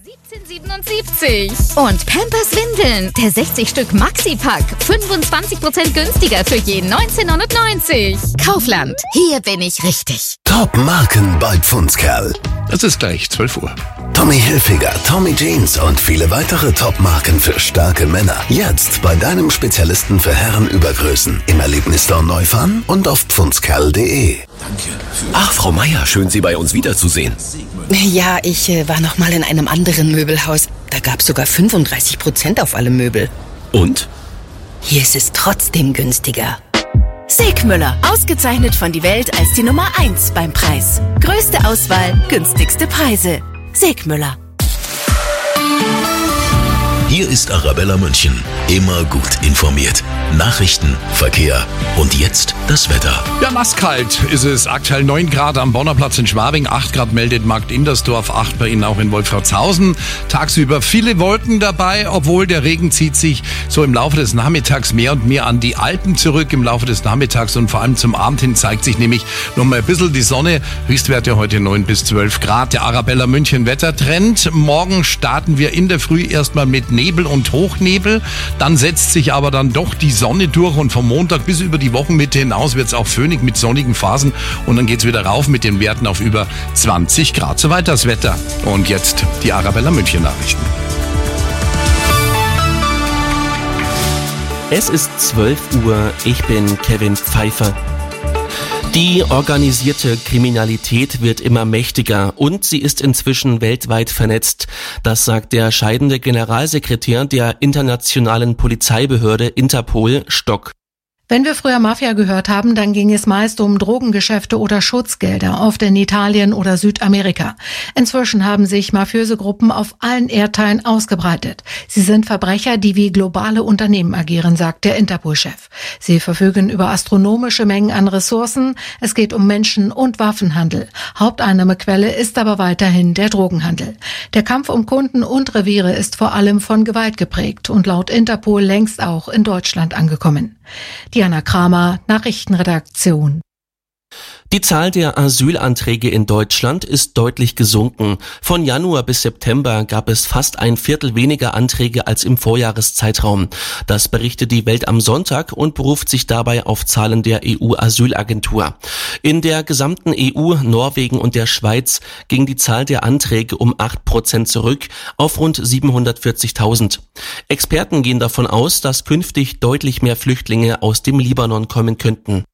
17,77. Und Pampers Windeln, der 60 Stück Maxi-Pack, 25% günstiger für je 19,99. Kaufland, hier bin ich richtig. Top-Marken bei Pfundskerl. Es ist gleich 12 Uhr. Tommy Hilfiger, Tommy Jeans und viele weitere Top-Marken für starke Männer. Jetzt bei deinem Spezialisten für Herrenübergrößen. Im Erlebnisstore Neufahren und auf pfundskerl.de. Ach, Frau Meier, schön, Sie bei uns wiederzusehen. Ja, ich war noch mal in einem anderen Möbelhaus. Da gab es sogar 35% auf alle Möbel. Und? Hier ist es trotzdem günstiger. Segmüller, ausgezeichnet von Die Welt als die Nummer 1 beim Preis. Größte Auswahl, günstigste Preise. Segmüller. Hier ist Arabella München. Immer gut informiert. Nachrichten, Verkehr und jetzt das Wetter. Ja, nasskalt ist es. Aktuell 9 Grad am Bonner Platz in Schwabing, 8 Grad meldet Markt Indersdorf, 8 bei Ihnen auch in Wolfratshausen. Tagsüber viele Wolken dabei, obwohl der Regen zieht sich so im Laufe des Nachmittags mehr und mehr an die Alpen zurück. Im Laufe des Nachmittags und vor allem zum Abend hin zeigt sich nämlich noch mal ein bisschen die Sonne. Höchstwerte heute 9 bis 12 Grad. Der Arabella München Wettertrend. Morgen starten wir in der Früh erstmal mit Nebel und Hochnebel. Dann setzt sich aber dann doch die Sonne durch und vom Montag bis über die Wochenmitte hinaus wird es auch föhnig mit sonnigen Phasen und dann geht es wieder rauf mit den Werten auf über 20 Grad. Soweit das Wetter. Und jetzt die Arabella München Nachrichten. Es ist 12 Uhr, ich bin Kevin Pfeiffer. Die organisierte Kriminalität wird immer mächtiger und sie ist inzwischen weltweit vernetzt. Das sagt der scheidende Generalsekretär der internationalen Polizeibehörde Interpol, Stock. Wenn wir früher Mafia gehört haben, dann ging es meist um Drogengeschäfte oder Schutzgelder, oft in Italien oder Südamerika. Inzwischen haben sich mafiöse Gruppen auf allen Erdteilen ausgebreitet. Sie sind Verbrecher, die wie globale Unternehmen agieren, sagt der Interpol-Chef. Sie verfügen über astronomische Mengen an Ressourcen. Es geht um Menschen- und Waffenhandel. Haupteinnahmequelle ist aber weiterhin der Drogenhandel. Der Kampf um Kunden und Reviere ist vor allem von Gewalt geprägt und laut Interpol längst auch in Deutschland angekommen. Diana Kramer, Nachrichtenredaktion. Die Zahl der Asylanträge in Deutschland ist deutlich gesunken. Von Januar bis September gab es fast ein Viertel weniger Anträge als im Vorjahreszeitraum. Das berichtet die Welt am Sonntag und beruft sich dabei auf Zahlen der EU-Asylagentur. In der gesamten EU, Norwegen und der Schweiz ging die Zahl der Anträge um 8% zurück auf rund 740.000. Experten gehen davon aus, dass künftig deutlich mehr Flüchtlinge aus dem Libanon kommen könnten.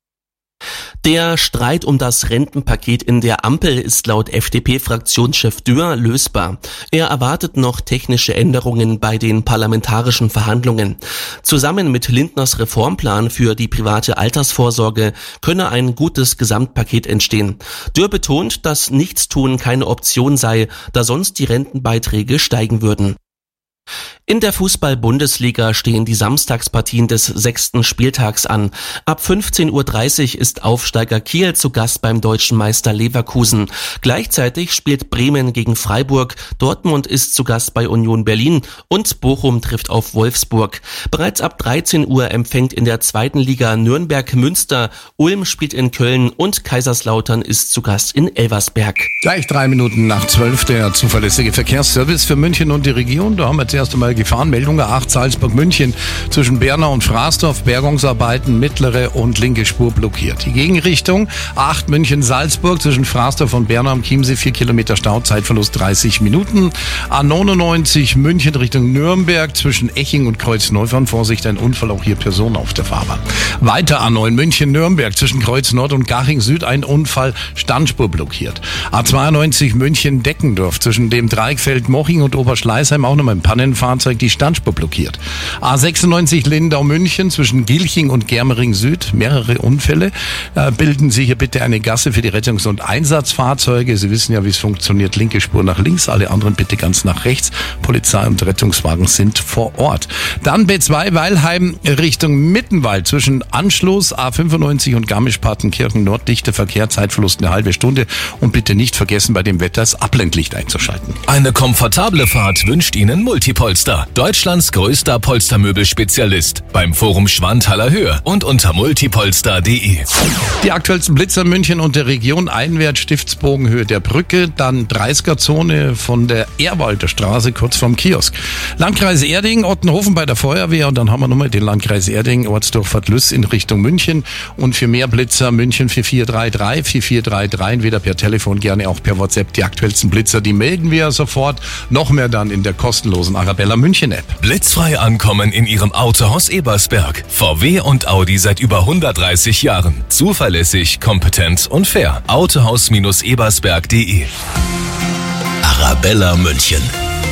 Der Streit um das Rentenpaket in der Ampel ist laut FDP-Fraktionschef Dürr lösbar. Er erwartet noch technische Änderungen bei den parlamentarischen Verhandlungen. Zusammen mit Lindners Reformplan für die private Altersvorsorge könne ein gutes Gesamtpaket entstehen. Dürr betont, dass Nichtstun keine Option sei, da sonst die Rentenbeiträge steigen würden. In der Fußball-Bundesliga stehen die Samstagspartien des 6. Spieltags an. Ab 15.30 Uhr ist Aufsteiger Kiel zu Gast beim deutschen Meister Leverkusen. Gleichzeitig spielt Bremen gegen Freiburg, Dortmund ist zu Gast bei Union Berlin und Bochum trifft auf Wolfsburg. Bereits ab 13 Uhr empfängt in der 2. Liga Nürnberg Münster, Ulm spielt in Köln und Kaiserslautern ist zu Gast in Elversberg. Gleich 3 Minuten nach 12 der zuverlässige Verkehrsservice für München und die Region. Da haben wir zuerst einmal Gefahrenmeldung A8 Salzburg-München zwischen Bernau und Fraßdorf, Bergungsarbeiten, mittlere und linke Spur blockiert. Die Gegenrichtung A8 München-Salzburg zwischen Fraßdorf und Bernau am Chiemsee 4 Kilometer Stau, Zeitverlust 30 Minuten. A99 München Richtung Nürnberg zwischen Eching und Kreuz-Neufahren, Vorsicht, ein Unfall, auch hier Personen auf der Fahrbahn. Weiter A9 München-Nürnberg zwischen Kreuz Nord und Garching Süd, ein Unfall, Standspur blockiert. A92 München-Deckendorf zwischen dem Dreieckfeld Moching und Oberschleißheim auch nochmal ein Pannenfahrzeug, die Standspur blockiert. A96 Lindau-München zwischen Gilching und Germering Süd, mehrere Unfälle. Bilden Sie hier bitte eine Gasse für die Rettungs- und Einsatzfahrzeuge. Sie wissen ja, wie es funktioniert. Linke Spur nach links, alle anderen bitte ganz nach rechts. Polizei und Rettungswagen sind vor Ort. Dann B2 Weilheim Richtung Mittenwald zwischen Anschluss A95 und Garmisch-Partenkirchen Nord, dichter Verkehr, Zeitverlust eine halbe Stunde. Und bitte nicht vergessen, bei dem Wetter das Abblendlicht einzuschalten. Eine komfortable Fahrt wünscht Ihnen Multiple. Multipolster, Deutschlands größter Polstermöbelspezialist. Beim Forum Schwanthaler Höhe und unter multipolster.de. Die aktuellsten Blitzer München und der Region einwärts Stiftsbogenhöhe der Brücke, dann 30er-Zone von der Ehrwalder Straße kurz vorm Kiosk. Landkreis Erding, Ottenhofen bei der Feuerwehr und dann haben wir nochmal den Landkreis Erding, Ortsdurchfahrt Lüss in Richtung München und für mehr Blitzer München 4433, entweder per Telefon, gerne auch per WhatsApp. Die aktuellsten Blitzer, die melden wir sofort, noch mehr dann in der kostenlosen Arabella München App. Blitzfrei ankommen in Ihrem Autohaus Ebersberg. VW und Audi seit über 130 Jahren. Zuverlässig, kompetent und fair. Autohaus-ebersberg.de. Arabella München.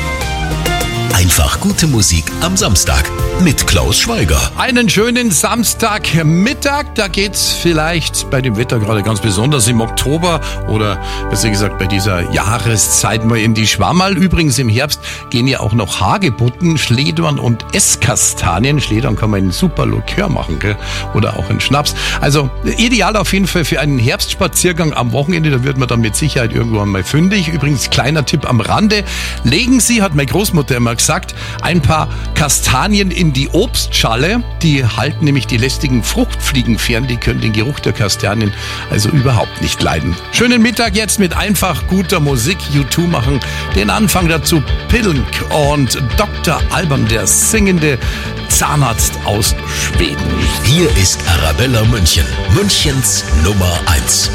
Einfach gute Musik am Samstag mit Klaus Schweiger. Einen schönen Samstagmittag, da geht's vielleicht bei dem Wetter gerade ganz besonders im Oktober oder besser gesagt bei dieser Jahreszeit mal in die Schwammerl. Übrigens im Herbst gehen ja auch noch Hagebutten, Schledorn und Esskastanien. Schledorn kann man einen super Likör machen, gell? Oder auch einen Schnaps. Also ideal auf jeden Fall für einen Herbstspaziergang am Wochenende, da wird man dann mit Sicherheit irgendwann mal fündig. Übrigens kleiner Tipp am Rande, legen Sie, hat meine Großmutter immer gesagt, ein paar Kastanien in die Obstschale. Die halten nämlich die lästigen Fruchtfliegen fern. Die können den Geruch der Kastanien also überhaupt nicht leiden. Schönen Mittag jetzt mit einfach guter Musik. U2 machen den Anfang dazu. Pillink und Dr. Alban, der singende Zahnarzt aus Schweden. Hier ist Arabella München, Münchens Nummer 1.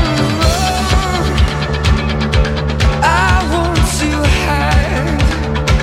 I want to hide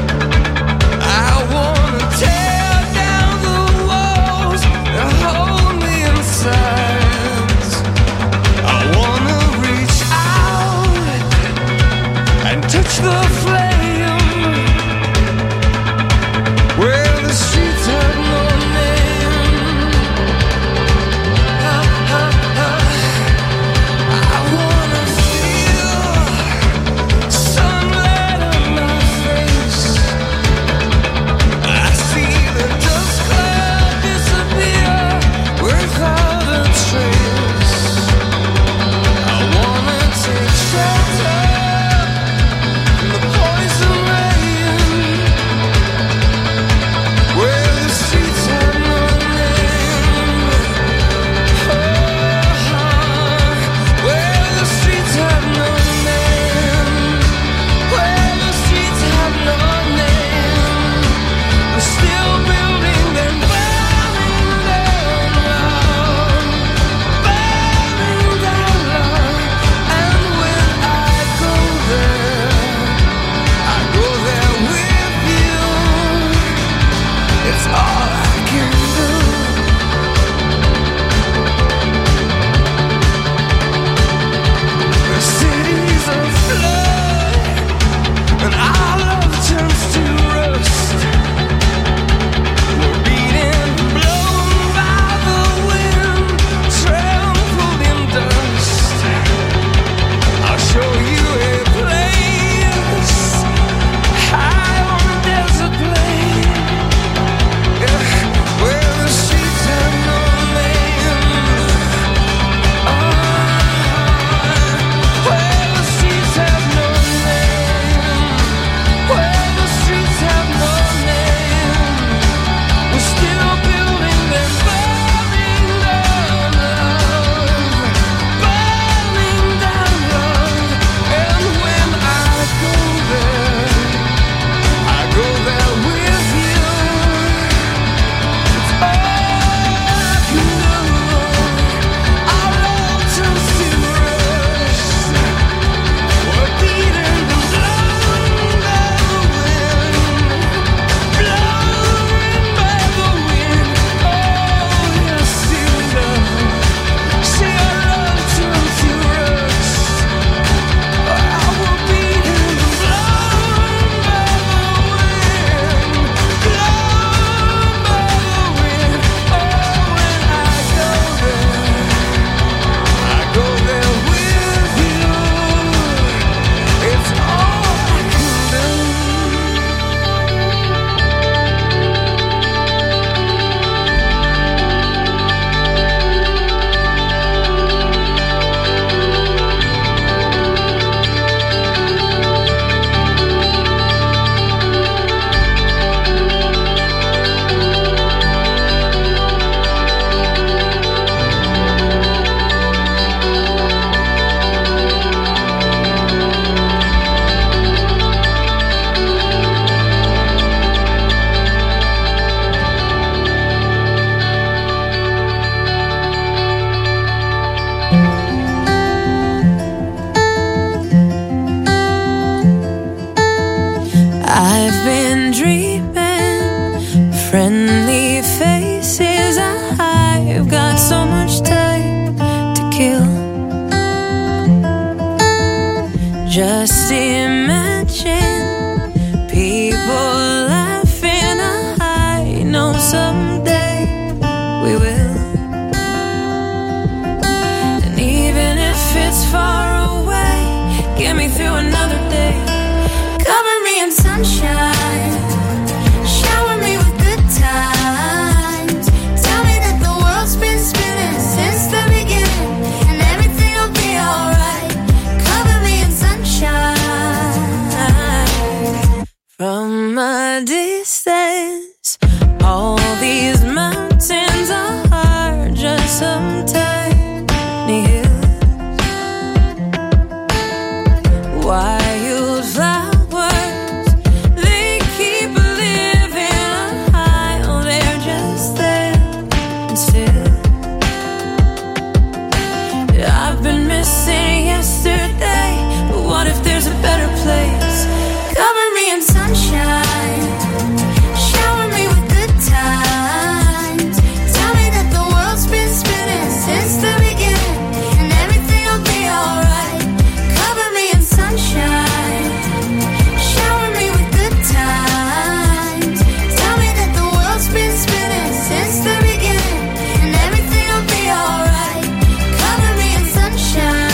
say yesterday, but what if there's a better place? Cover me in sunshine, shower me with good times. Tell me that the world's been spinning since the beginning, and everything'll be alright. Cover me in sunshine, shower me with good times. Tell me that the world's been spinning since the beginning, and everything'll be alright. Cover me in sunshine.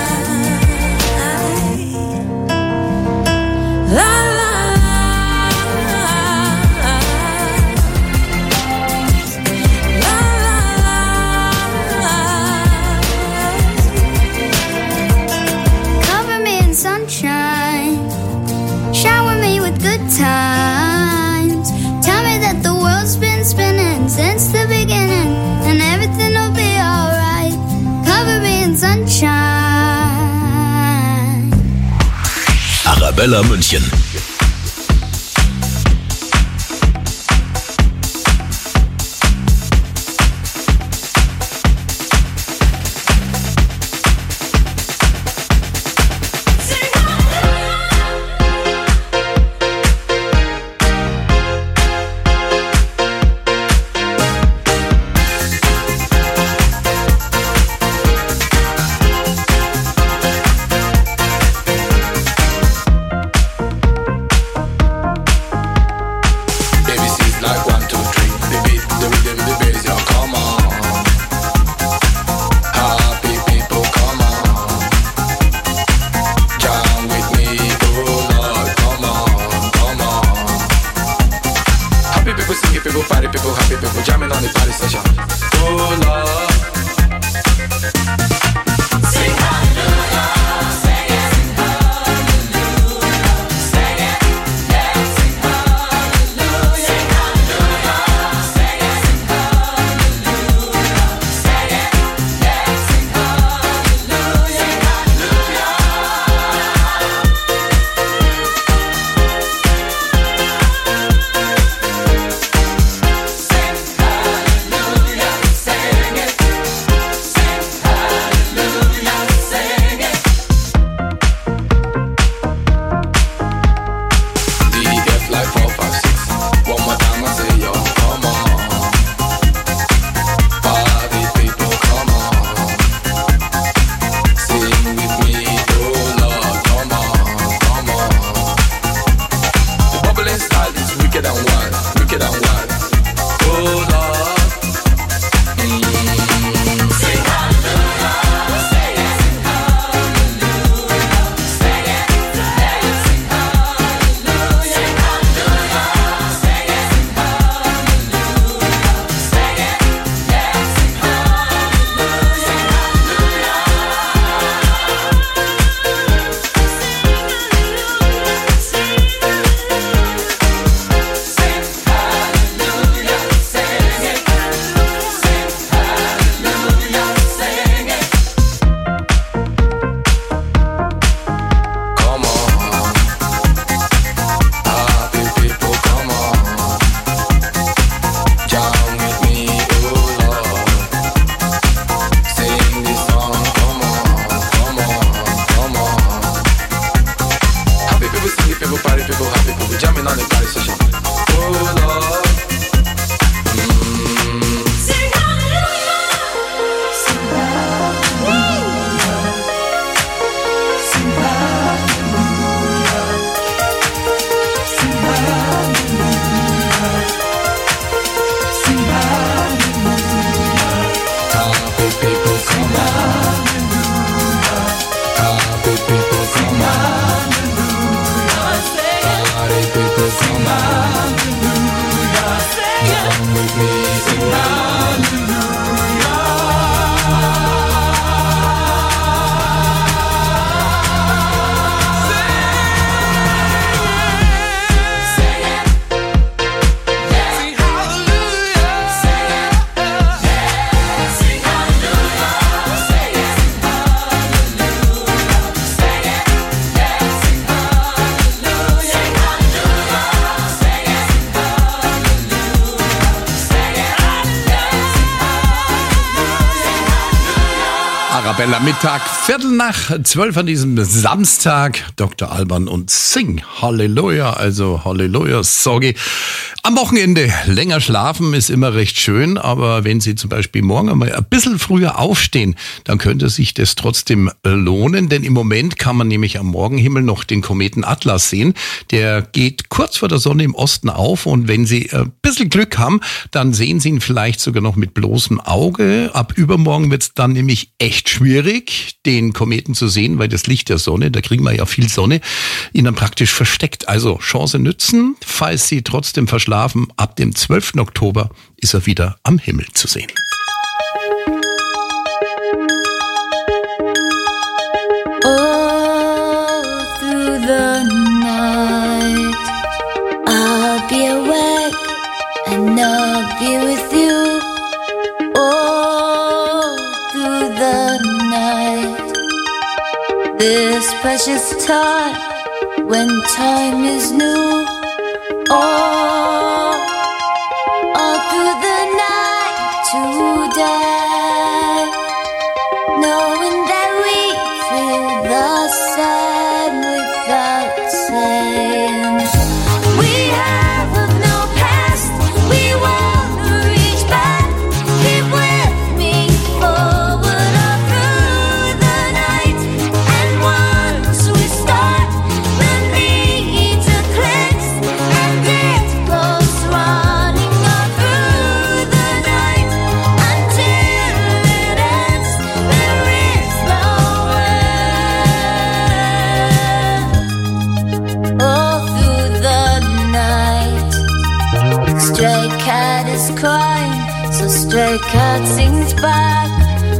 La la la, la la. Cover me in sunshine, shower me with good times. Tell me that the world's been spinning since the beginning, and everything will be alright. Cover me in sunshine. Arabella München. Arabella Mittag, 11:15 an diesem Samstag. Dr. Alban und Sing. Halleluja, also Halleluja, sorry. Am Wochenende länger schlafen ist immer recht schön, aber wenn Sie zum Beispiel morgen einmal ein bisschen früher aufstehen, dann könnte sich das trotzdem lohnen, denn im Moment kann man nämlich am Morgenhimmel noch den Kometen Atlas sehen. Der geht kurz vor der Sonne im Osten auf und wenn Sie ein bisschen Glück haben, dann sehen Sie ihn vielleicht sogar noch mit bloßem Auge. Ab übermorgen wird es dann nämlich echt schwierig, den Kometen zu sehen, weil das Licht der Sonne, da kriegen wir ja viel Sonne, ihn dann praktisch versteckt. Also Chance nützen, falls Sie trotzdem verschlafen. Ab dem 12. Oktober ist er wieder am Himmel zu sehen. All through the night I'll be awake and I'll be with you. All through the night, this precious time when time is new. All through the night today, knowing that we feel the same without saying. We have no past, we want to reach back. Keep with me forward all through the night. And once we start, the need to cleanse, and it goes running all through the night until it ends. There is no end. All through the night, stray cat is crying, so stray cat sings back.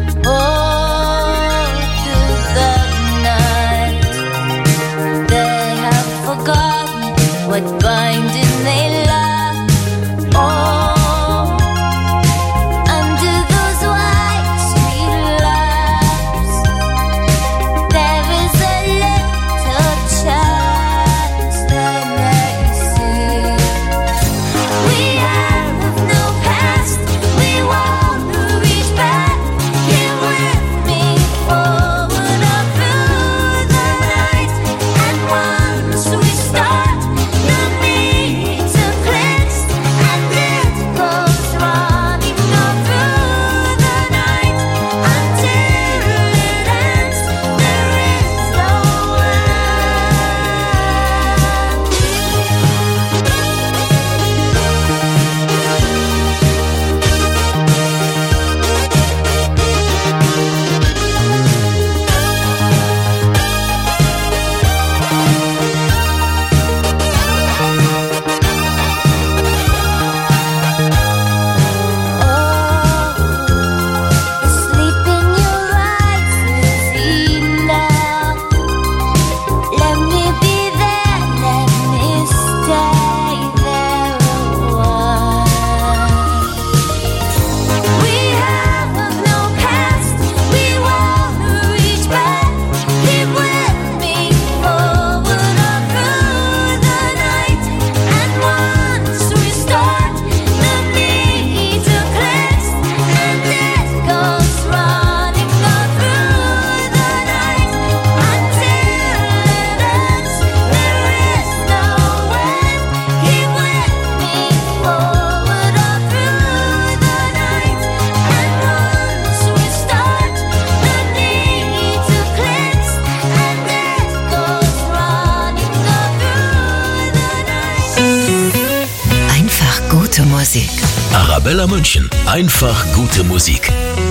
All through the night, they have forgotten what binding they lack. Oh, under those white sweet laps, there is a little chance they may see. We have no past, we want to reach back. Here with me forward all through the night. And once we start, the need to cleanse, and it goes running all through the night until it ends. There is no sleep in your eyes is enough. Let me be there, let me stay there a while. We have no past, we want to reach back. Keep with me forward all through the night. And once we start, the need to cleanse, and it goes running all through the night until it ends. There is no end. Keep with me forward all through the night. And once we start, the need to cleanse, and it goes running all through the night. Einfach gute Musik. Arabella München. Einfach gute Musik.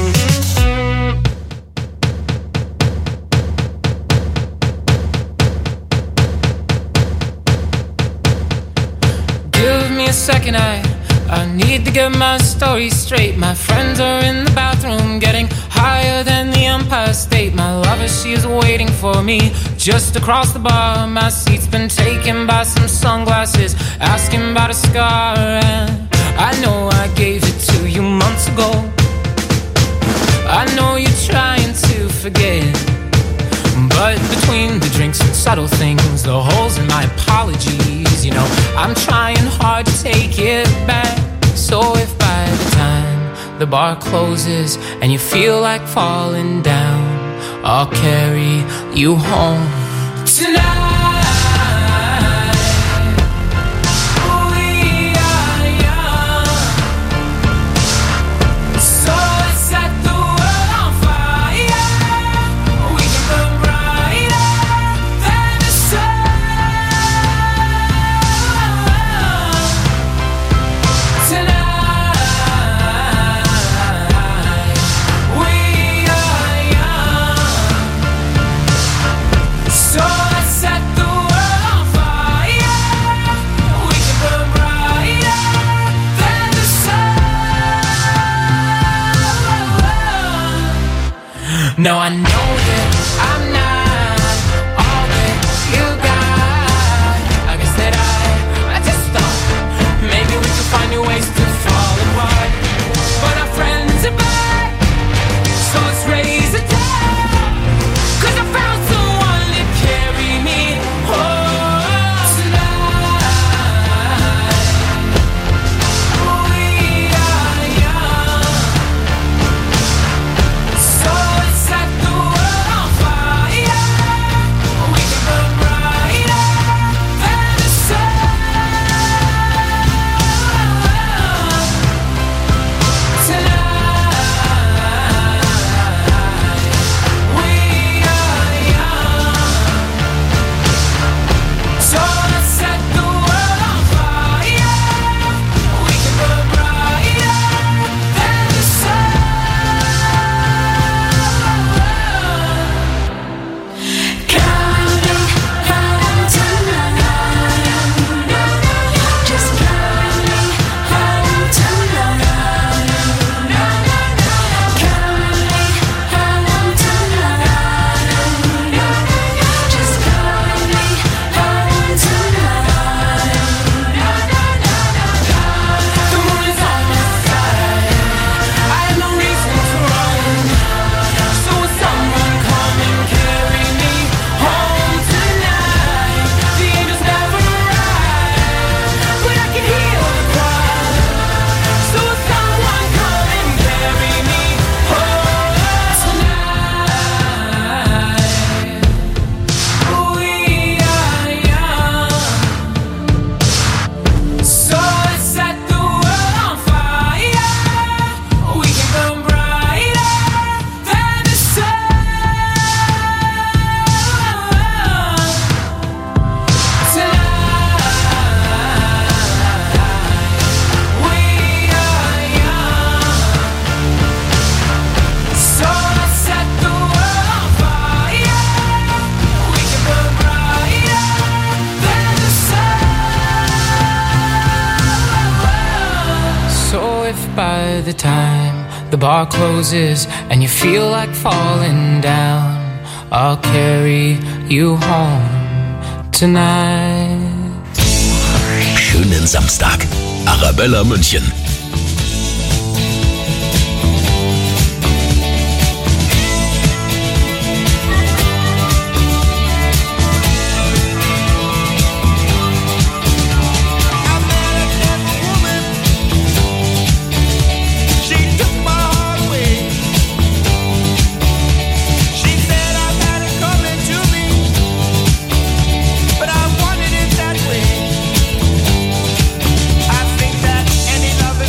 Give me a second, I need to get my story straight. My friends are in the bathroom getting higher than the Empire State. My lover, she is waiting for me just across the bar. My seat's been taken by some sunglasses, asking about a scar. And I know I gave it to you months ago. I know you're trying to forget, but between the drinks and subtle things, the holes in my apologies, you know, I'm trying hard to take it back. So if by the time the bar closes and you feel like falling down, I'll carry you home tonight. No, I know that I'm not all that you got. I guess that I just thought maybe we could find new ways to fall apart. But our friends are back, so let's raise a toast. 'Cause I found someone to carry me home tonight. We are young, so let's set the world on fire. We can burn brighter than the sun tonight. We are young, so let's set the world on fire. We can burn brighter than the sun. Coming home tonight. Just coming home tonight. Coming home tonight. Just coming home tonight. The moon is on my side. I have no reason to run. So will someone come and carry me home tonight? The angels never arrive, but I can hear the cry. So will someone come and carry me home tonight? We are young, so let's set the world on fire. We can burn brighter than the sun tonight. We are young, so let's set the world on fire. We can burn brighter than the sun. So if by the time the bar closes and you feel like falling down, I'll carry you home tonight. Schönen Samstag. Arabella München. She took my heart away. She said I had it coming to me, but I wanted it that way. I think that any love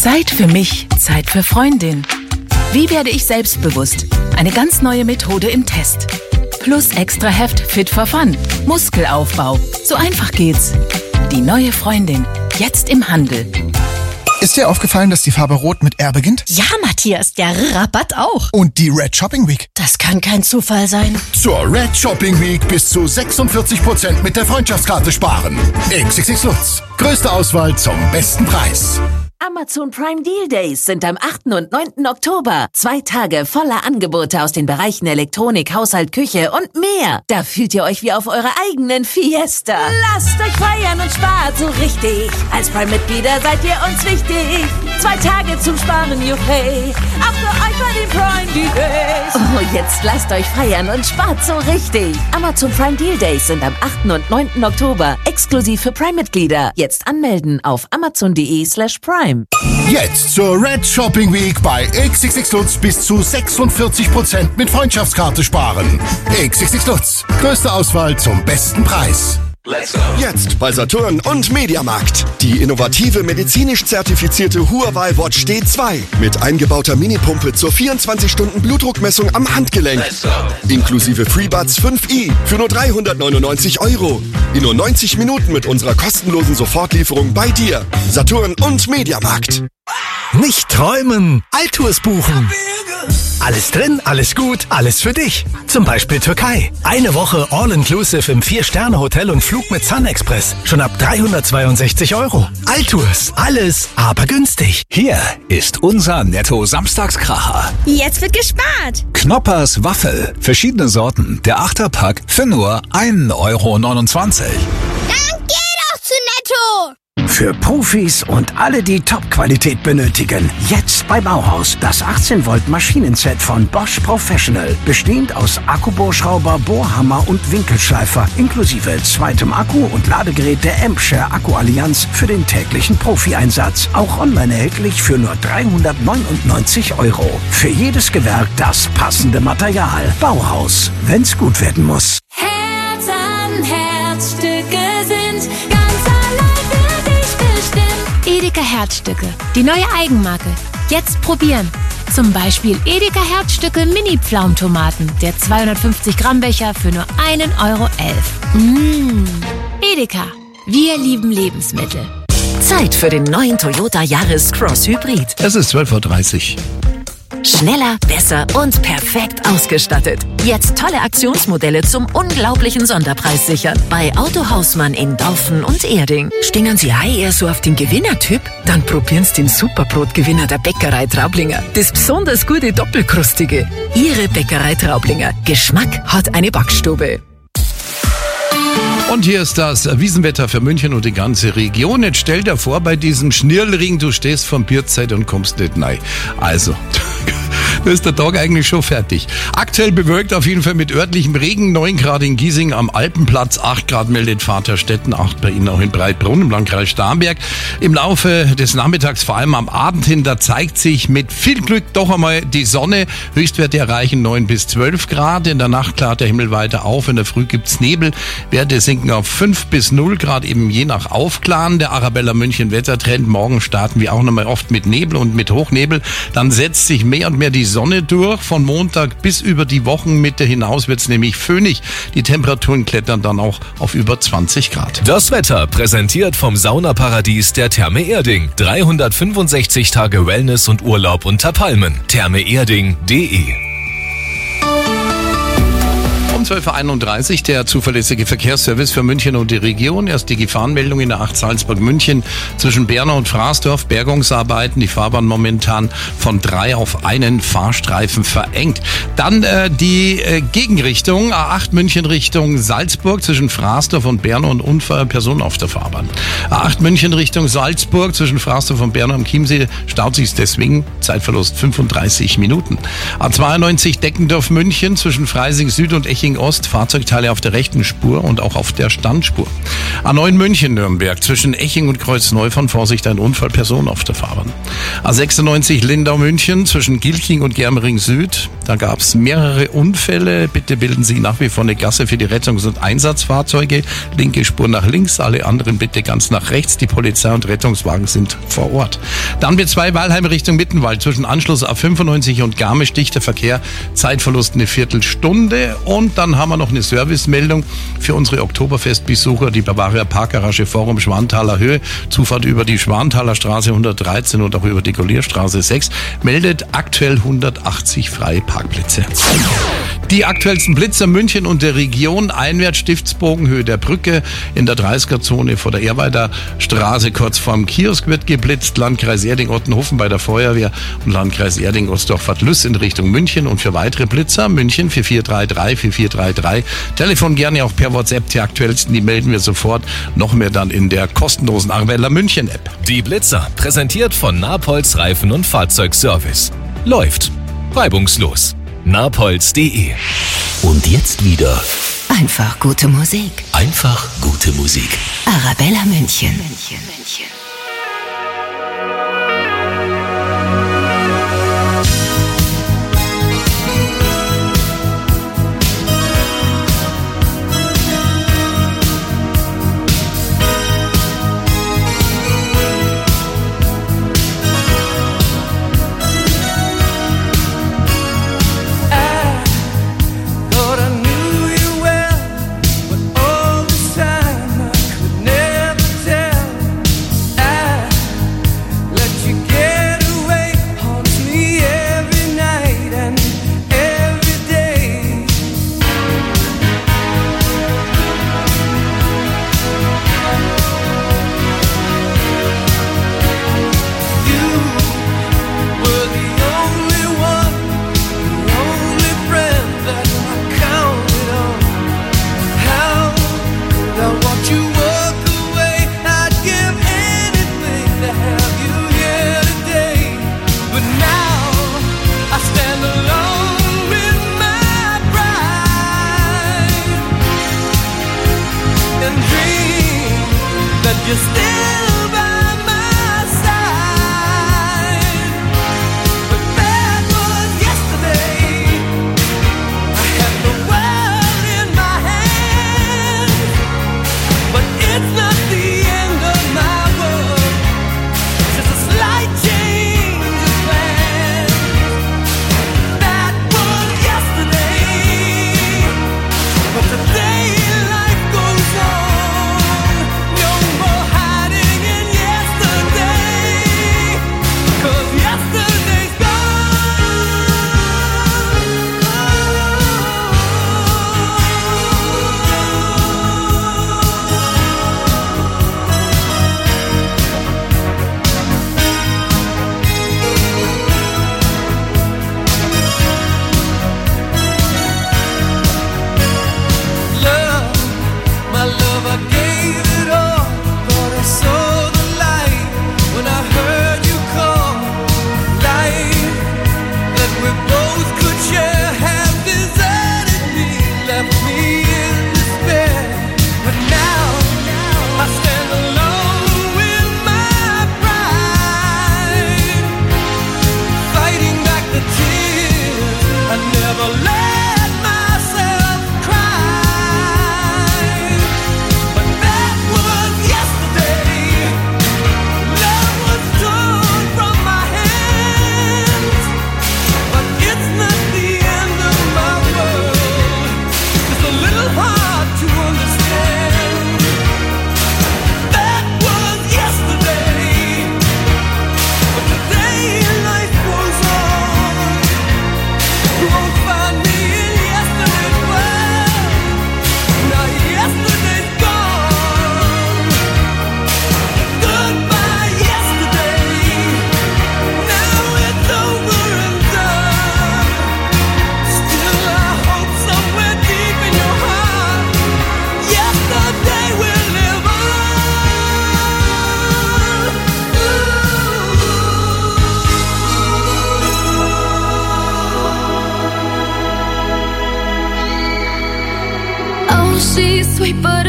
Zeit für mich, Zeit für Freundin. Wie werde ich selbstbewusst? Eine ganz neue Methode im Test. Plus extra Heft Fit for Fun. Muskelaufbau. So einfach geht's. Die neue Freundin. Jetzt im Handel. Ist dir aufgefallen, dass die Farbe Rot mit R beginnt? Ja, Matthias, der Rabatt auch. Und die Red Shopping Week? Das kann kein Zufall sein. Zur Red Shopping Week bis zu 46% mit der Freundschaftskarte sparen. XXX Lutz. Größte Auswahl zum besten Preis. Amazon Prime Deal Days sind am 8. und 9. Oktober. 2 Tage voller Angebote aus den Bereichen Elektronik, Haushalt, Küche und mehr. Da fühlt ihr euch wie auf eurer eigenen Fiesta. Lasst euch feiern und spart so richtig. Als Prime-Mitglieder seid ihr uns wichtig. 2 Tage zum Sparen, juhey. Auch für euch bei den Prime Deal Days. Oh, jetzt lasst euch feiern und spart so richtig. Amazon Prime Deal Days sind am 8. und 9. Oktober. Exklusiv für Prime-Mitglieder. Jetzt anmelden auf amazon.de/prime. Jetzt zur Red Shopping Week bei XXX Lutz bis zu 46% mit Freundschaftskarte sparen. XXX Lutz. Größte Auswahl zum besten Preis. Let's go. Jetzt bei Saturn und Mediamarkt. Die innovative medizinisch zertifizierte Huawei Watch D2 mit eingebauter Minipumpe zur 24-Stunden-Blutdruckmessung am Handgelenk. Let's go. Inklusive FreeBuds 5i für nur 399 €. In nur 90 Minuten mit unserer kostenlosen Sofortlieferung bei dir. Saturn und Mediamarkt. Nicht träumen, Altours buchen. Alles drin, alles gut, alles für dich. Zum Beispiel Türkei. Eine Woche All-Inclusive im 4-Sterne-Hotel und Flug mit Sun Express. Schon ab 362 €. Altours, alles, aber günstig. Hier ist unser Netto-Samstagskracher. Jetzt wird gespart. Knoppers Waffel. Verschiedene Sorten. Der 8er-Pack für nur 1,29 €. Dann geh doch zu Netto. Für Profis und alle, die Top-Qualität benötigen. Jetzt bei Bauhaus das 18-Volt Maschinenset von Bosch Professional. Bestehend aus Akkubohrschrauber, Bohrhammer und Winkelschleifer. Inklusive zweitem Akku und Ladegerät der Emshare Akku-Allianz für den täglichen Profi-Einsatz. Auch online erhältlich für nur 399 €. Für jedes Gewerk das passende Material. Bauhaus, wenn's gut werden muss. Herz an Herzstücke sind ganz allein für dich bestimmt. Edeka Herzstücke, die neue Eigenmarke. Jetzt probieren. Zum Beispiel Edeka Herzstücke Mini-Pflaumentomaten. Der 250 Gramm Becher für nur 1,11 €. Edeka, wir lieben Lebensmittel. Zeit für den neuen Toyota Yaris Cross Hybrid. Es ist 12:30 Uhr. Schneller, besser und perfekt ausgestattet. Jetzt tolle Aktionsmodelle zum unglaublichen Sonderpreis sichern. Bei Auto Hausmann in Dorfen und Erding. Stehen Sie eher so auf den Gewinnertyp? Dann probieren Sie den Superbrotgewinner der Bäckerei Traublinger. Das besonders gute Doppelkrustige. Ihre Bäckerei Traublinger. Geschmack hat eine Backstube. Und hier ist das Wiesenwetter für München und die ganze Region. Jetzt stell dir vor, bei diesem Schnirlring, du stehst vom Bierzeit und kommst nicht rein. Also, da ist der Tag eigentlich schon fertig. Aktuell bewölkt auf jeden Fall mit örtlichem Regen. 9 Grad in Giesing am Alpenplatz, 8 Grad meldet Vaterstetten, 8 bei Ihnen auch in Breitbrunn im Landkreis Starnberg. Im Laufe des Nachmittags, vor allem am Abend hin, da zeigt sich mit viel Glück doch einmal die Sonne. Höchstwerte erreichen 9 bis 12 Grad. In der Nacht klart der Himmel weiter auf. In der Früh gibt's Nebel. Werte sinken auf 5 bis 0 Grad, eben je nach Aufklaren. Der Arabella München Wettertrend. Morgen starten wir auch nochmal oft mit Nebel und mit Hochnebel. Dann setzt sich mehr und mehr die Sonne durch. Von Montag bis über die Wochenmitte hinaus wird's nämlich föhnig. Die Temperaturen klettern dann auch auf über 20 Grad. Das Wetter präsentiert vom Saunaparadies der Therme Erding. 365 Tage Wellness und Urlaub unter Palmen. thermeerding.de. Um 12:31 Uhr der zuverlässige Verkehrsservice für München und die Region. Erst die Gefahrenmeldung in der 8 Salzburg-München zwischen Berna und Fraßdorf. Bergungsarbeiten, die Fahrbahn momentan von 3 auf einen Fahrstreifen verengt. Dann die Gegenrichtung, A8 München Richtung Salzburg zwischen Fraßdorf und Berna und Unfall, Personen auf der Fahrbahn. A8 München Richtung Salzburg zwischen Fraßdorf und Berna am Chiemsee staut sich deswegen, Zeitverlust 35 Minuten. A92 Deckendorf München zwischen Freising Süd und Eching Ring Ost, Fahrzeugteile auf der rechten Spur und auch auf der Standspur. A9 München-Nürnberg zwischen Eching und Kreuzneufahren, Vorsicht, ein Unfall, Person auf der Fahrbahn. A96 Lindau-München zwischen Gilching und Germering Süd, da gab es mehrere Unfälle. Bitte bilden Sie nach wie vor eine Gasse für die Rettungs- und Einsatzfahrzeuge. Linke Spur nach links, alle anderen bitte ganz nach rechts. Die Polizei und Rettungswagen sind vor Ort. Dann B2 Weilheim Richtung Mittenwald zwischen Anschluss A95 und Garmisch, dichter Verkehr, Zeitverlust eine Viertelstunde. Und dann haben wir noch eine Servicemeldung für unsere Oktoberfestbesucher, die Bavaria Parkgarage Forum Schwanthaler Höhe, Zufahrt über die Schwanthaler Straße 113 und auch über die Golierstraße 6, meldet aktuell 180 freie Parkplätze. Die aktuellsten Blitzer München und der Region, einwärts Stiftsbogen, Höhe der Brücke, in der 30er-Zone vor der Ehrweider Straße kurz vorm Kiosk wird geblitzt, Landkreis Erding-Ottenhofen bei der Feuerwehr und Landkreis Erding-Ostdorf-Bad Lüss in Richtung München. Und für weitere Blitzer München 4433. Telefon gerne auch per WhatsApp, die aktuellsten, die melden wir sofort, noch mehr dann in der kostenlosen Arvella München App. Die Blitzer, präsentiert von Napolz Reifen- und Fahrzeugservice. Läuft reibungslos. Napolz.de. Und jetzt wieder Einfach gute Musik. einfach gute Musik. Arabella München. Thought I knew you well, but all this time I could never tell. I let you get away, haunts me every night and every day. You were the only one, the only friend that I counted on. How could I watch you walk away? I'd give anything to have you here today. But now I stand alone with my pride and dream that you're still by my side. But that was yesterday. I had the world in my hands, but it's not the end of my world. Just a slight change of plans. That was yesterday, but today life goes on. No more high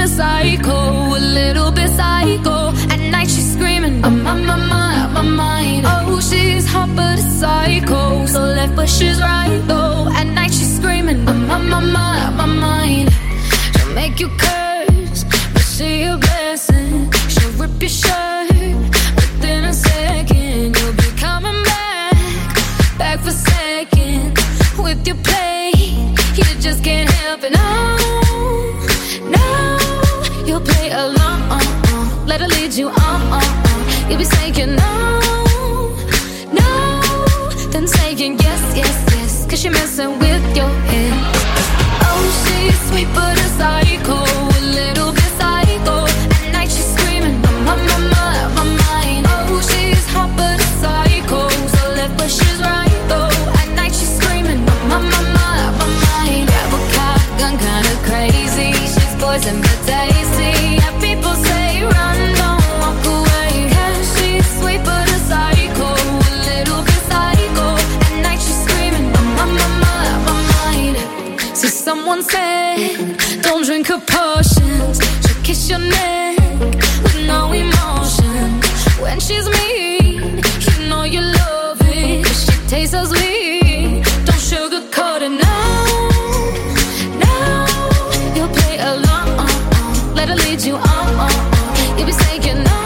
a psycho, a little bit psycho. At night she's screaming, I'm on my mind. Oh, she's hot but a psycho, so left but she's right though. At night she's screaming, I'm on my mind. She'll make you curse, but she a blessing. She'll rip your shirt within a second. You'll be coming back for seconds with your play. You just can't help it, no. You'll play along, let her lead you on. You'll be saying no, then saying yes, cause you're messing with your head. Oh, she's sweet but a psycho, a little bit psycho. At night she's screaming, my mind. Oh, she's hot but a psycho, so left but she's right though. At night she's screaming, my mind. Grab a car, gun kinda crazy. She's poison but tasty. Yeah, people say run, don't walk away. Yeah, she's sweet but a psycho, a little bit psycho. At night she's screaming, my mind. See, someone said, don't drink her potions. She'll kiss your neck with no emotion. When she's mean, you know you love it, 'cause she tastes so sweet. Don't sugarcoat it, no. You'll play along, let her lead you on. You'll be saying no,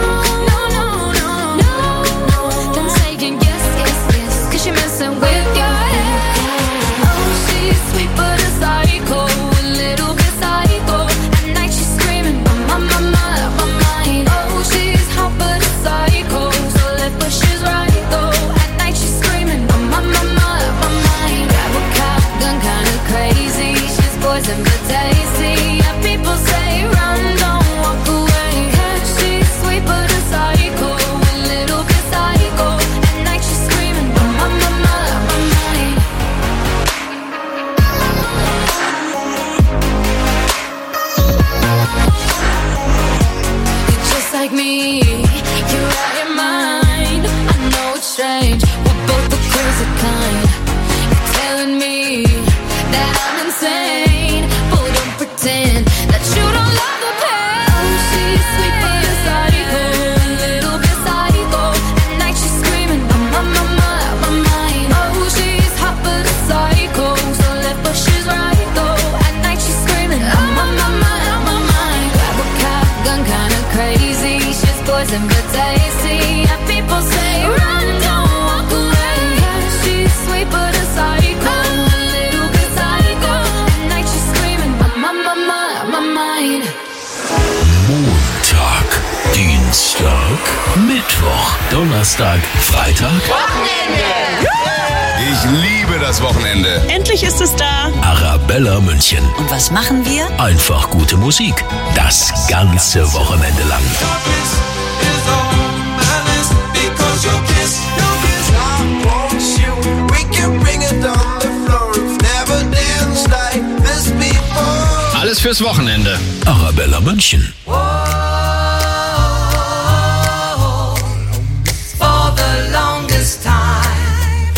then saying yes, 'cause you're messing with your head. Oh, she's sweet but a psycho, a little bit psycho. At night she's screaming, my mind. Oh, she's hot but a psycho, so left but she's right though. At night she's screaming, my mind. Grab a car, gun kinda crazy. She's poison but tasty. Yeah, people say run, don't walk away. Yeah, she's sweet but a psycho, a little bit psycho. At night she's screaming, my mind. You're just like me, you're out your mind. I know it's strange, we're both the crazy kind. You're telling me that I'm insane, but don't pretend that you don't love the pain. Oh, she's sweet but a psycho, a little bit psycho. At night she's screaming, my mind. Oh, she's hot but a psycho, so left but she's right though. At night she's screaming, my mind. Grab a car, gun kinda crazy. She's poison but tasty. Yeah, people say run, don't walk away. Yeah, she's sweet but a psycho, a little bit psycho. At night she's screaming, my mind. Montag, Dienstag, Mittwoch, Donnerstag, Freitag. Wochenende! Ich liebe das Wochenende. Endlich ist es da. Arabella München. Und was machen wir? Einfach gute Musik. Das ganze Wochenende lang. Alles fürs Wochenende. Arabella München. For the longest time.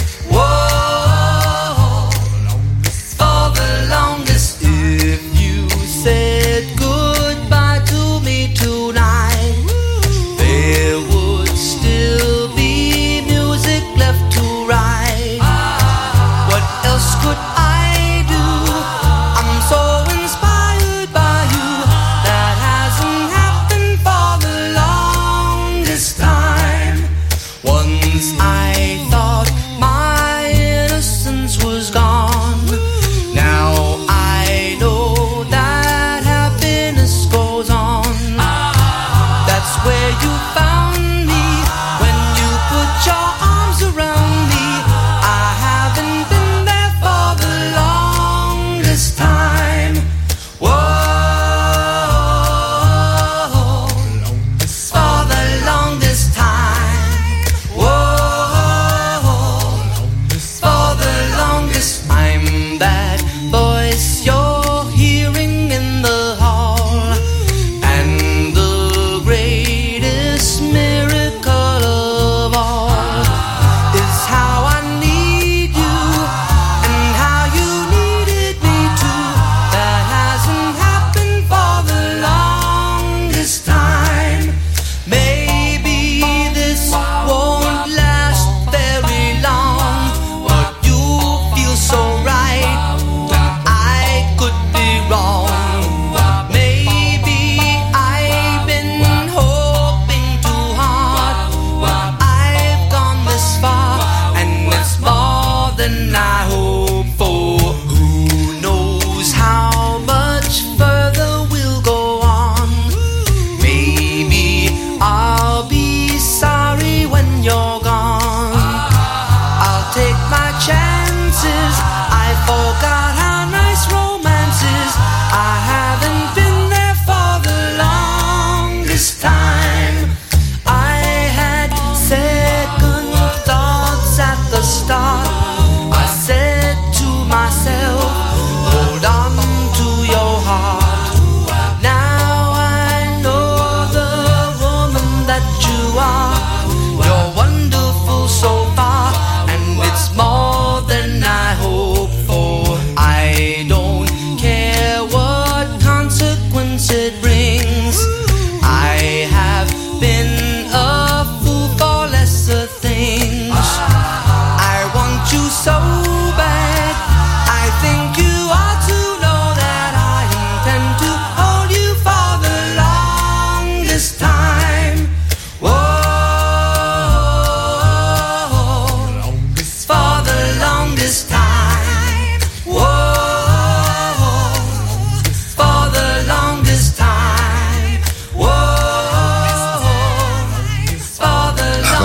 Whoa, for the longest. If you said goodbye to me tonight, there would still be music left to write. What else could I do? I'm so inspired by you. That hasn't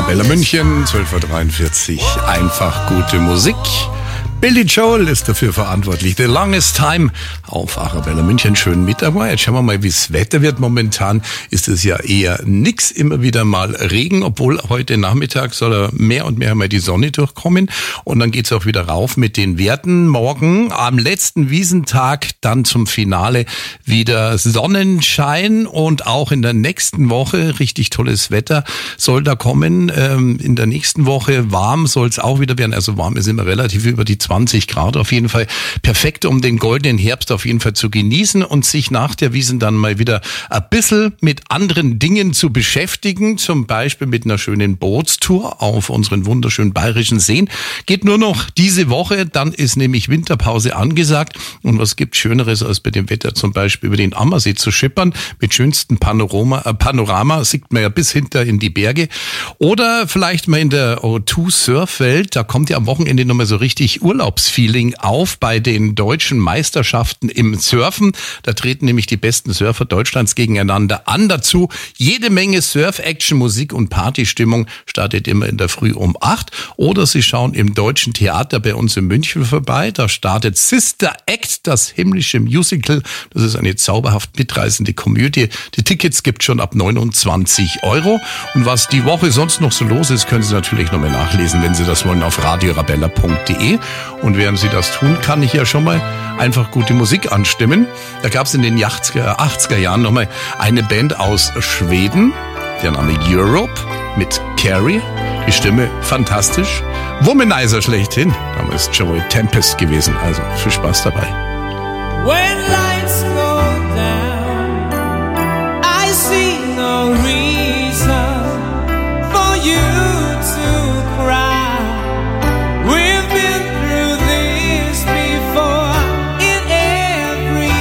Arabella München, 12.43 Uhr, einfach gute Musik. Billy Joel ist dafür verantwortlich. The Longest Time auf Arabella München. Schönen Mittag. Jetzt schauen wir mal, wie das Wetter wird. Momentan ist es ja eher nix. Immer wieder mal Regen, obwohl heute Nachmittag soll mehr und mehr mal die Sonne durchkommen. Und dann geht's auch wieder rauf mit den Werten. Morgen am letzten Wiesentag dann zum Finale wieder Sonnenschein. Und auch in der nächsten Woche richtig tolles Wetter soll da kommen. In der nächsten Woche warm soll es auch wieder werden. Also warm ist immer relativ über die 20 Grad auf jeden Fall. Perfekt, um den goldenen Herbst auf jeden Fall zu genießen und sich nach der Wiesn dann mal wieder ein bisschen mit anderen Dingen zu beschäftigen. Zum Beispiel mit einer schönen Bootstour auf unseren wunderschönen bayerischen Seen. Geht nur noch diese Woche, dann ist nämlich Winterpause angesagt. Und was gibt Schöneres als bei dem Wetter zum Beispiel über den Ammersee zu schippern. Mit schönstem Panorama sieht man ja bis hinter in die Berge. Oder vielleicht mal in der O2 Surfwelt. Da kommt ja am Wochenende nochmal so richtig Urlaubsfeeling auf bei den deutschen Meisterschaften im Surfen. Da treten nämlich die besten Surfer Deutschlands gegeneinander an. Dazu jede Menge Surf-Action, Musik und Partystimmung. Startet immer in der Früh um 8. Oder Sie schauen im Deutschen Theater bei uns in München vorbei. Da startet Sister Act, das himmlische Musical. Das ist eine zauberhaft mitreißende Komödie. Die Tickets gibt schon ab 29 €. Und was die Woche sonst noch so los ist, können Sie natürlich nochmal nachlesen, wenn Sie das wollen, auf radiorabella.de. Und während Sie das tun, kann ich ja schon mal einfach gute Musik anstimmen. Da gab es in den 80er Jahren nochmal eine Band aus Schweden, der Name Europe, mit Carrie, die Stimme fantastisch. Womanizer schlechthin, damals Joey Tempest gewesen, also viel Spaß dabei. When lights go down, I see no reason for you to cry. We've been through this before, in every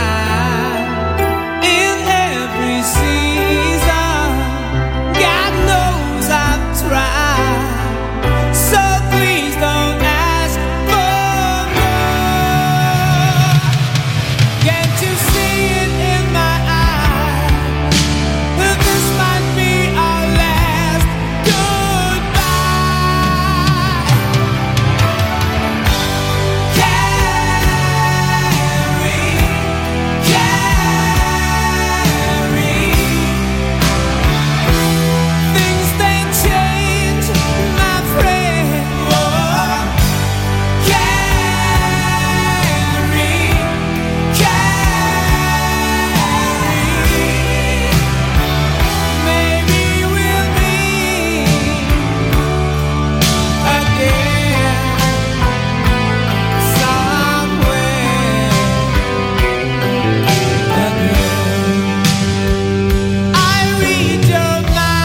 time, in every season. God knows I've tried, so please don't ask for more. Can't you see it in my eyes? That this might be our last goodbye. Things they change, my friend. Oh, maybe we'll meet again somewhere again. I read your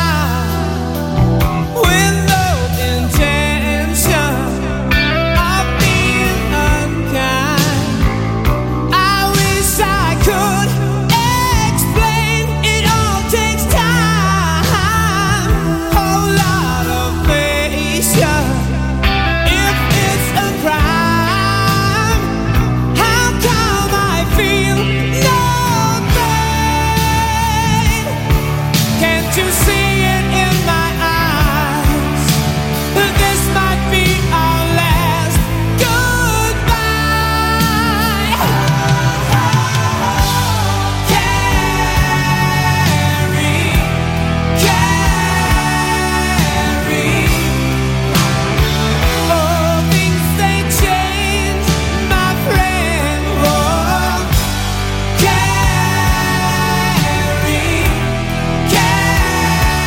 mind with no intention of being unkind. I wish I could explain. It all takes time, whole lot of patience. If it's a crime, how come I feel no pain? Can't you see it in my eyes? That this might be our last goodbye. Carrie. Oh, things they change, my friend. Oh, Carrie.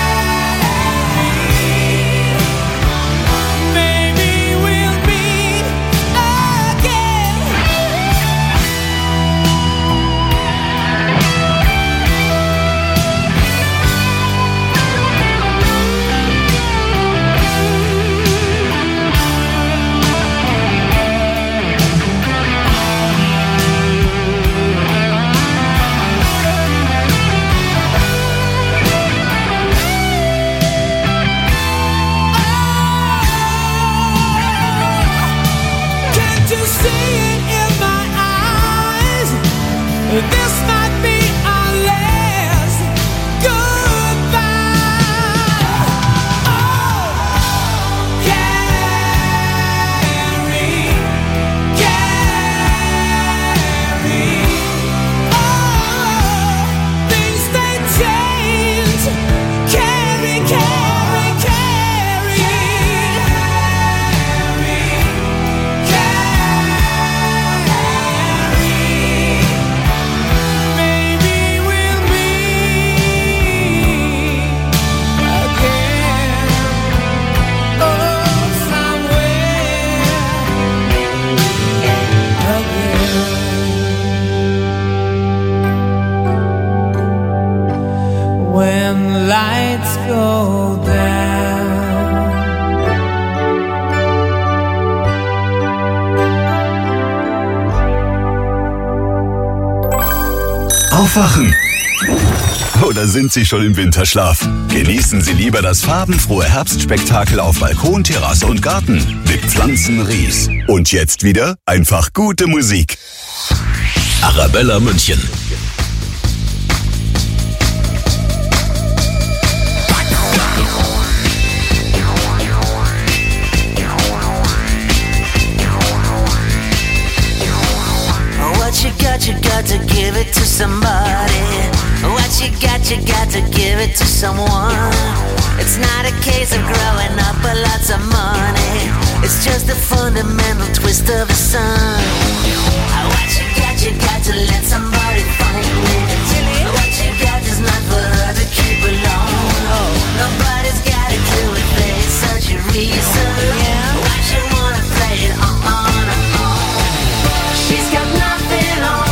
the lights go down. Aufwachen! Oder sind Sie schon im Winterschlaf? Genießen Sie lieber das farbenfrohe Herbstspektakel auf Balkon, Terrasse und Garten mit Pflanzenries. Und jetzt wieder einfach gute Musik. Arabella München. You got to give it to somebody. What you got to give it to someone. It's not a case of growing up with lots of money. It's just a fundamental twist of the sun. What you got to let somebody find it. What you got is not for her to keep alone. Nobody's got a clue if there's such a reason. Why she wanna play it on and on. She's got nothing on.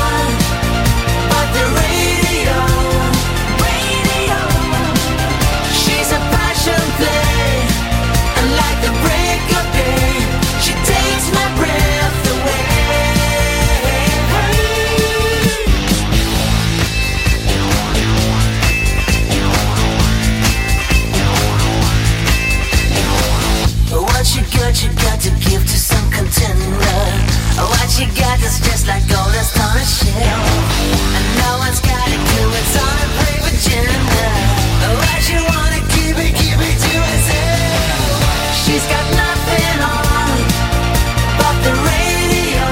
You got to give to some contender. What you got is just like gold that's on a shelf, and no one's got a clue it's on a brave agenda. What you wanna give it to herself. She's got nothing on but the radio.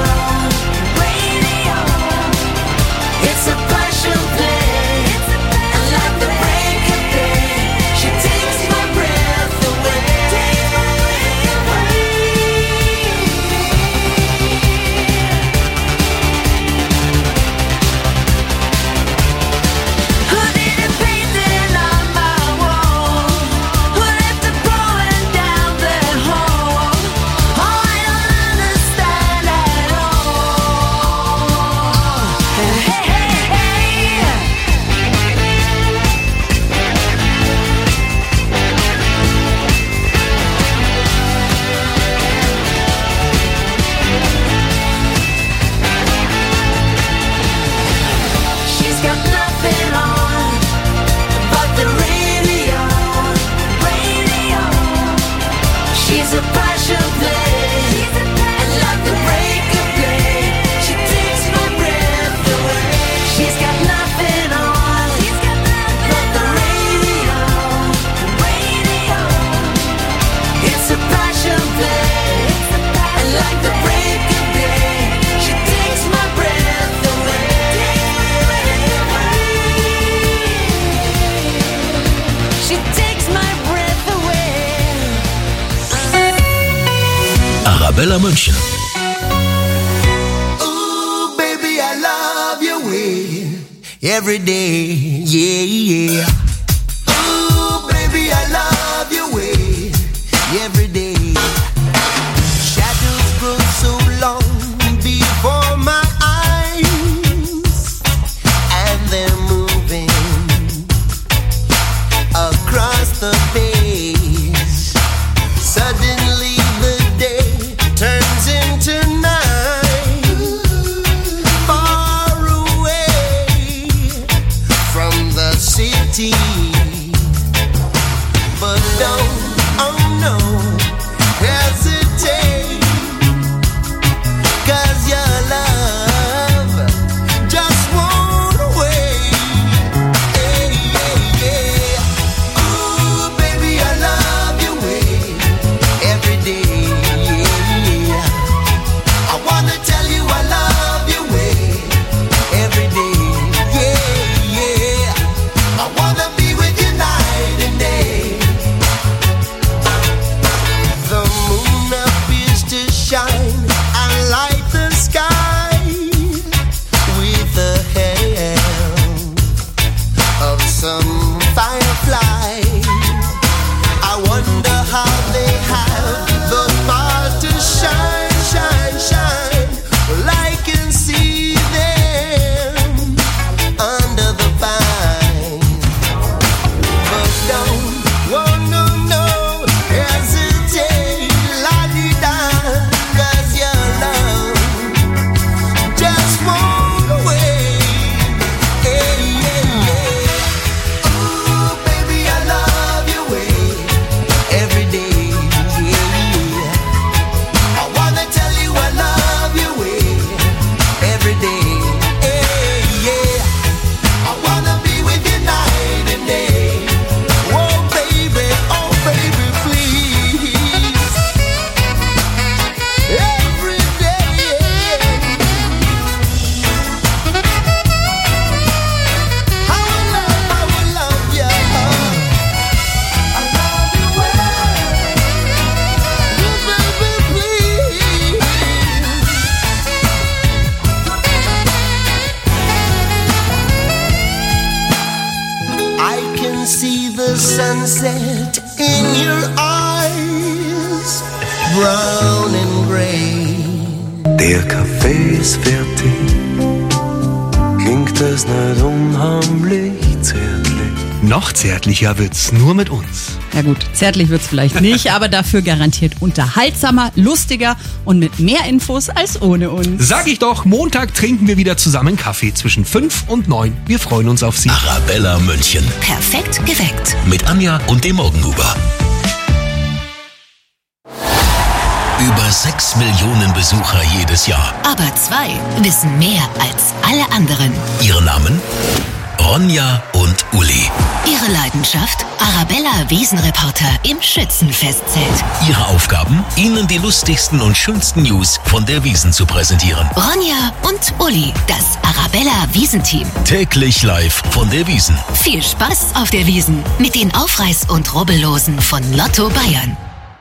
It's a passion play, and like the break of day, she takes my breath away. Arabella München. Ooh, baby, I love your way every day, yeah. Ooh, baby, I love your way every day. Shadows grow so long before my eyes, and they're moving across the page. Suddenly turns into night, far away from the city. But don't, oh no, hesitate, 'cause your love just won't wait. Hey, yeah, yeah. Ooh, baby, I love your way every day. But can see the sunset in your eyes, brown and gray. Der Kaffee ist fertig, klingt das nicht unheimlich zärtlich? Noch zärtlicher wird's nur mit uns. Ja gut, zärtlich wird's vielleicht nicht, aber dafür garantiert unterhaltsamer, lustiger und mit mehr Infos als ohne uns. Sag ich doch, Montag trinken wir wieder zusammen Kaffee zwischen 5 und 9. Wir freuen uns auf Sie. Arabella München. Perfekt geweckt. Mit Anja und dem Morgenhuber. Über 6 Millionen Besucher jedes Jahr. Aber 2 wissen mehr als alle anderen. Ihre Namen? Ronja und Uli. Ihre Leidenschaft? Arabella Wiesenreporter im Schützenfestzelt. Ihre Aufgaben? Ihnen die lustigsten und schönsten News von der Wiesn zu präsentieren. Ronja und Uli, das Arabella Wiesenteam. Täglich live von der Wiesn. Viel Spaß auf der Wiesn mit den Aufreiß- und Rubbellosen von Lotto Bayern.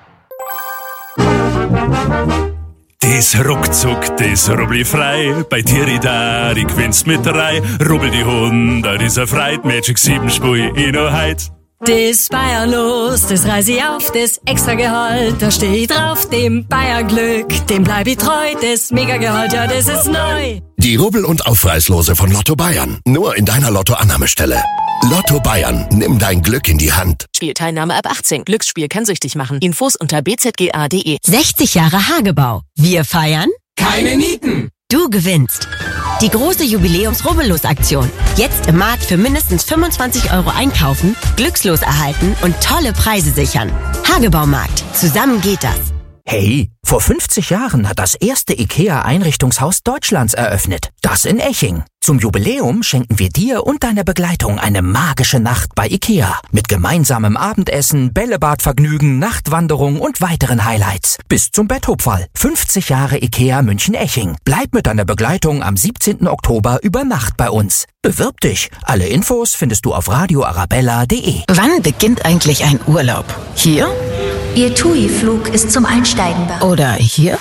Das ruckzuck, das rubbel frei. Bei Tiridari gewinnst mit 3. Rubbel die 100, ist Freit. Magic 7 spui ich noch heut. Das Bayerlos, das reiß ich auf, das extra Gehalt, da steh ich drauf, dem Bayerglück, dem bleib ich treu, das Mega-Gehalt, ja, das ist neu. Die Rubbel- und Aufreißlose von Lotto Bayern. Nur in deiner Lotto-Annahmestelle. Lotto Bayern, nimm dein Glück in die Hand. Spielteilnahme ab 18. Glücksspiel kann süchtig machen. Infos unter bzga.de. 60 Jahre Hagebau. Wir feiern? Keine Nieten. Du gewinnst. Die große Jubiläums-Rubbellos-Aktion. Jetzt im Markt für mindestens 25 € einkaufen, Glückslos erhalten und tolle Preise sichern. Hagebaumarkt. Zusammen geht das. Hey, vor 50 Jahren hat das erste IKEA-Einrichtungshaus Deutschlands eröffnet. Das in Eching. Zum Jubiläum schenken wir dir und deiner Begleitung eine magische Nacht bei IKEA. Mit gemeinsamem Abendessen, Bällebadvergnügen, Nachtwanderung und weiteren Highlights. Bis zum Betthupferl. 50 Jahre IKEA München-Eching. Bleib mit deiner Begleitung am 17. Oktober über Nacht bei uns. Bewirb dich. Alle Infos findest du auf radioarabella.de. Wann beginnt eigentlich ein Urlaub? Hier? Ihr TUI-Flug ist zum Einsteigen bereit. Oder hier?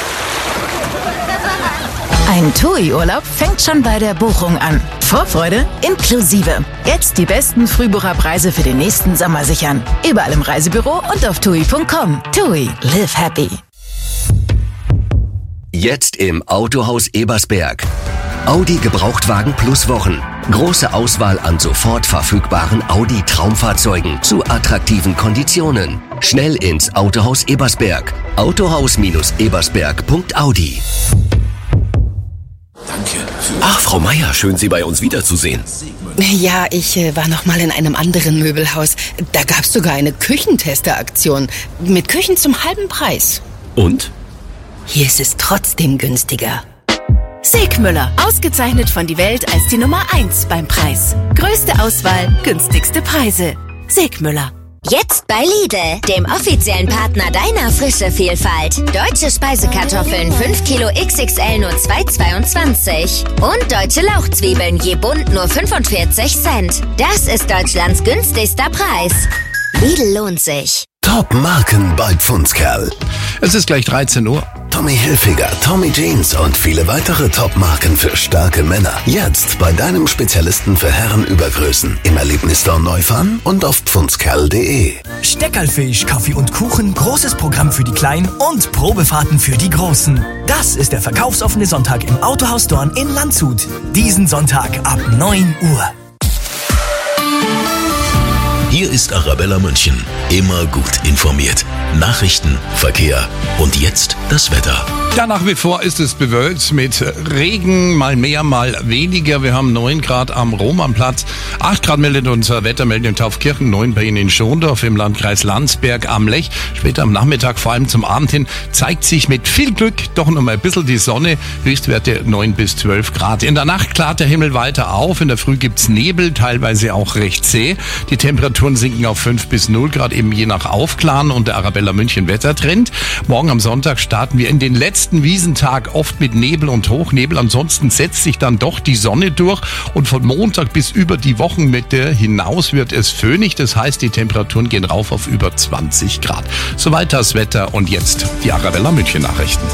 Ein TUI-Urlaub fängt schon bei der Buchung an. Vorfreude inklusive. Jetzt die besten Frühbucherpreise für den nächsten Sommer sichern. Überall im Reisebüro und auf TUI.com. TUI, live happy. Jetzt im Autohaus Ebersberg. Audi Gebrauchtwagen plus Wochen. Große Auswahl an sofort verfügbaren Audi Traumfahrzeugen zu attraktiven Konditionen. Schnell ins Autohaus Ebersberg. Autohaus-ebersberg.audi. Ach, Frau Meier, schön Sie bei uns wiederzusehen. Ja, ich war noch mal in einem anderen Möbelhaus. Da gab's sogar eine Küchentester-Aktion. Mit Küchen zum halben Preis. Und? Hier ist es trotzdem günstiger. Segmüller, ausgezeichnet von die Welt als die Nummer 1 beim Preis. Größte Auswahl, günstigste Preise. Segmüller. Jetzt bei Lidl, dem offiziellen Partner deiner Frischevielfalt. Deutsche Speisekartoffeln 5 Kilo XXL nur 2,22. Und deutsche Lauchzwiebeln je Bund nur 45 Cent. Das ist Deutschlands günstigster Preis. Lidl lohnt sich. Top-Marken bei Pfundskerl. Es ist gleich 13 Uhr. Tommy Hilfiger, Tommy Jeans und viele weitere Top-Marken für starke Männer. Jetzt bei deinem Spezialisten für Herrenübergrößen. Im Erlebnisstore Neufahren und auf pfundskerl.de. Steckerlfisch, Kaffee und Kuchen, großes Programm für die Kleinen und Probefahrten für die Großen. Das ist der verkaufsoffene Sonntag im Autohaus Dorn in Landshut. Diesen Sonntag ab 9 Uhr. Hier ist Arabella München. Immer gut informiert. Nachrichten, Verkehr und jetzt das Wetter. Ja, nach wie vor ist es bewölkt mit Regen, mal mehr, mal weniger. Wir haben 9 Grad am Romanplatz, 8 Grad meldet unser Wettermelder in Taufkirchen, 9 bei Ihnen in Schondorf im Landkreis Landsberg am Lech. Später am Nachmittag, vor allem zum Abend hin, zeigt sich mit viel Glück doch noch mal ein bisschen die Sonne. Höchstwerte 9 bis 12 Grad. In der Nacht klart der Himmel weiter auf. In der Früh gibt's Nebel, teilweise auch recht zäh. Die Temperaturen sinken auf 5 bis 0 Grad, eben je nach Aufklaren und der Arabella München Wettertrend. Morgen am Sonntag starten wir in den letzten Wiesentag oft mit Nebel und Hochnebel. Ansonsten setzt sich dann doch die Sonne durch und von Montag bis über die Wochenmitte hinaus wird es föhnig. Das heißt, die Temperaturen gehen rauf auf über 20 Grad. Soweit das Wetter und jetzt die Arabella München Nachrichten.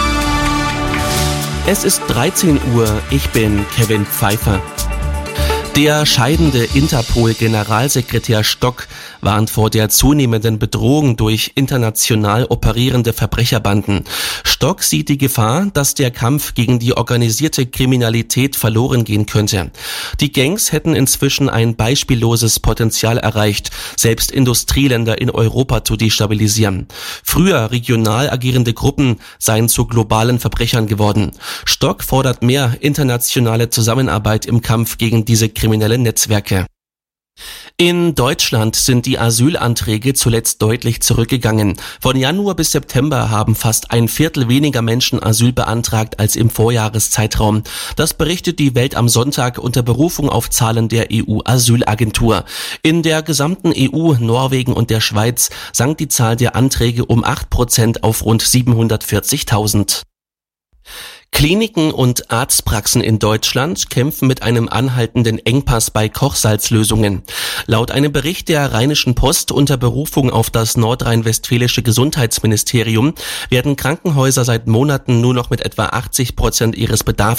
Es ist 13 Uhr. Ich bin Kevin Pfeiffer. Der scheidende Interpol-Generalsekretär Stock warnt vor der zunehmenden Bedrohung durch international operierende Verbrecherbanden. Stock sieht die Gefahr, dass der Kampf gegen die organisierte Kriminalität verloren gehen könnte. Die Gangs hätten inzwischen ein beispielloses Potenzial erreicht, selbst Industrieländer in Europa zu destabilisieren. Früher regional agierende Gruppen seien zu globalen Verbrechern geworden. Stock fordert mehr internationale Zusammenarbeit im Kampf gegen diese kriminellen Netzwerke. In Deutschland sind die Asylanträge zuletzt deutlich zurückgegangen. Von Januar bis September haben fast ein Viertel weniger Menschen Asyl beantragt als im Vorjahreszeitraum. Das berichtet die Welt am Sonntag unter Berufung auf Zahlen der EU-Asylagentur. In der gesamten EU, Norwegen und der Schweiz sank die Zahl der Anträge um 8% auf rund 740.000. Kliniken und Arztpraxen in Deutschland kämpfen mit einem anhaltenden Engpass bei Kochsalzlösungen. Laut einem Bericht der Rheinischen Post unter Berufung auf das nordrhein-westfälische Gesundheitsministerium werden Krankenhäuser seit Monaten nur noch mit etwa 80% ihres Bedarfs